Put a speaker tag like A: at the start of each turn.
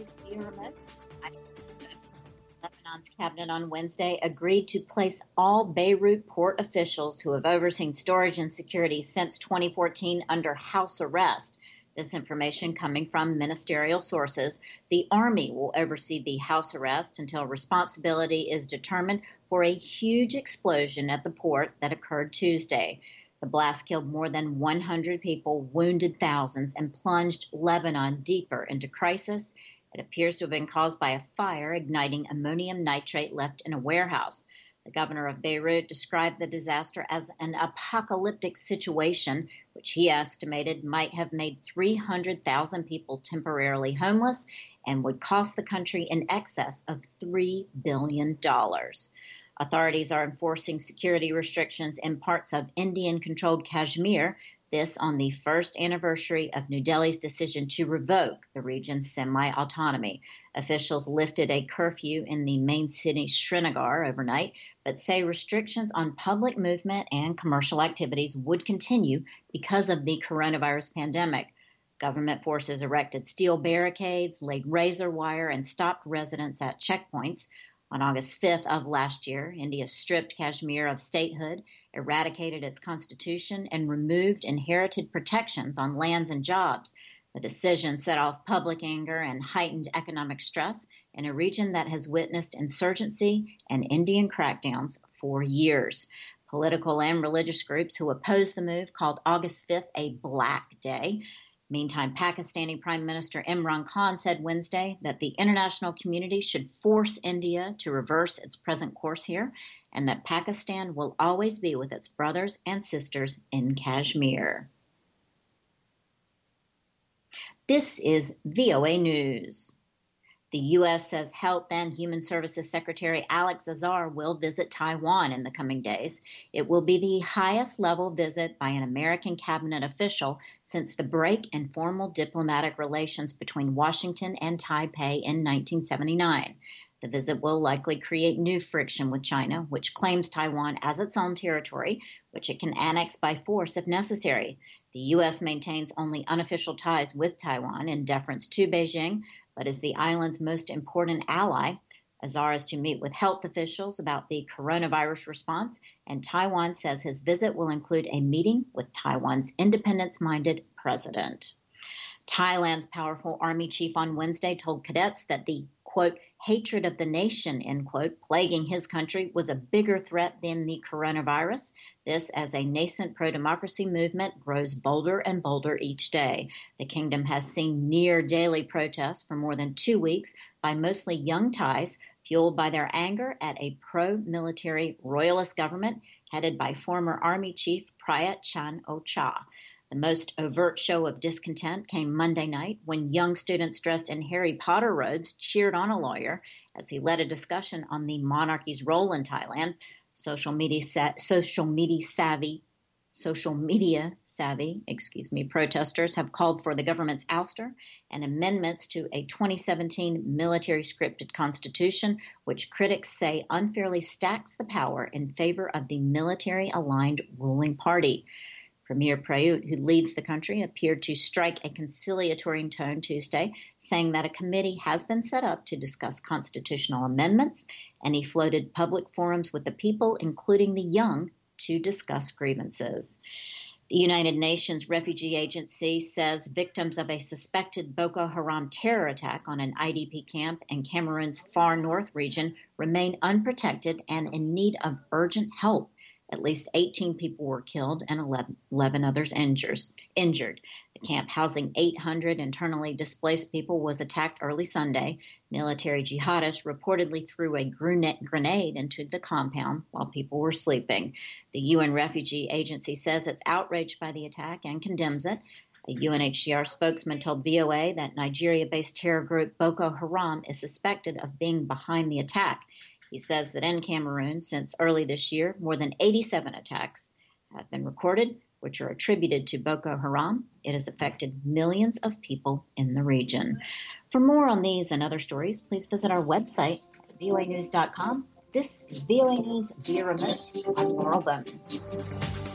A: News via remote. Lebanon's cabinet on Wednesday agreed to place all Beirut port officials who have overseen storage and security since 2014 under house arrest. This information coming from ministerial sources. The Army will oversee the house arrest until responsibility is determined for a huge explosion at the port that occurred Tuesday. The blast killed more than 100 people, wounded thousands, and plunged Lebanon deeper into crisis. It appears to have been caused by a fire igniting ammonium nitrate left in a warehouse. The governor of Beirut described the disaster as an apocalyptic situation, which he estimated might have made 300,000 people temporarily homeless and would cost the country in excess of $3 billion. Authorities are enforcing security restrictions in parts of Indian-controlled Kashmir, this on the first anniversary of New Delhi's decision to revoke the region's semi-autonomy. Officials lifted a curfew in the main city Srinagar overnight, but say restrictions on public movement and commercial activities would continue because of the coronavirus pandemic. Government forces erected steel barricades, laid razor wire, and stopped residents at checkpoints. On August 5th of last year, India stripped Kashmir of statehood, eradicated its constitution, and removed inherited protections on lands and jobs. The decision set off public anger and heightened economic stress in a region that has witnessed insurgency and Indian crackdowns for years. Political and religious groups who opposed the move called August 5th a black day. Meantime, Pakistani Prime Minister Imran Khan said Wednesday that the international community should force India to reverse its present course here and that Pakistan will always be with its brothers and sisters in Kashmir. This is VOA News. The U.S. says Health and Human Services Secretary Alex Azar will visit Taiwan in the coming days. It will be the highest level visit by an American cabinet official since the break in formal diplomatic relations between Washington and Taipei in 1979. The visit will likely create new friction with China, which claims Taiwan as its own territory, which it can annex by force if necessary. The U.S. maintains only unofficial ties with Taiwan in deference to Beijing, but is the island's most important ally. Azar is to meet with health officials about the coronavirus response, and Taiwan says his visit will include a meeting with Taiwan's independence-minded president. Thailand's powerful army chief on Wednesday told cadets that the, quote, hatred of the nation, end quote, plaguing his country was a bigger threat than the coronavirus. This as a nascent pro-democracy movement grows bolder and bolder each day. The kingdom has seen near daily protests for more than 2 weeks by mostly young Thais, fueled by their anger at a pro-military royalist government headed by former army chief Prayut Chan-o-cha. The most overt show of discontent came Monday night when young students dressed in Harry Potter robes cheered on a lawyer as he led a discussion on the monarchy's role in Thailand. Social media savvy protesters have called for the government's ouster and amendments to a 2017 military scripted constitution, which critics say unfairly stacks the power in favor of the military-aligned ruling party. Premier Prayut, who leads the country, appeared to strike a conciliatory tone Tuesday, saying that a committee has been set up to discuss constitutional amendments, and he floated public forums with the people, including the young, to discuss grievances. The United Nations Refugee Agency says victims of a suspected Boko Haram terror attack on an IDP camp in Cameroon's far north region remain unprotected and in need of urgent help. At least 18 people were killed and 11 others injured. The camp housing 800 internally displaced people was attacked early Sunday. Military jihadists reportedly threw a grenade into the compound while people were sleeping. The UN Refugee Agency says it's outraged by the attack and condemns it. A UNHCR spokesman told VOA that Nigeria-based terror group Boko Haram is suspected of being behind the attack. He says that in Cameroon, since early this year, more than 87 attacks have been recorded, which are attributed to Boko Haram. It has affected millions of people in the region. For more on these and other stories, please visit our website, voanews.com. This is VOA News via remote. I'm Laurel Bowman.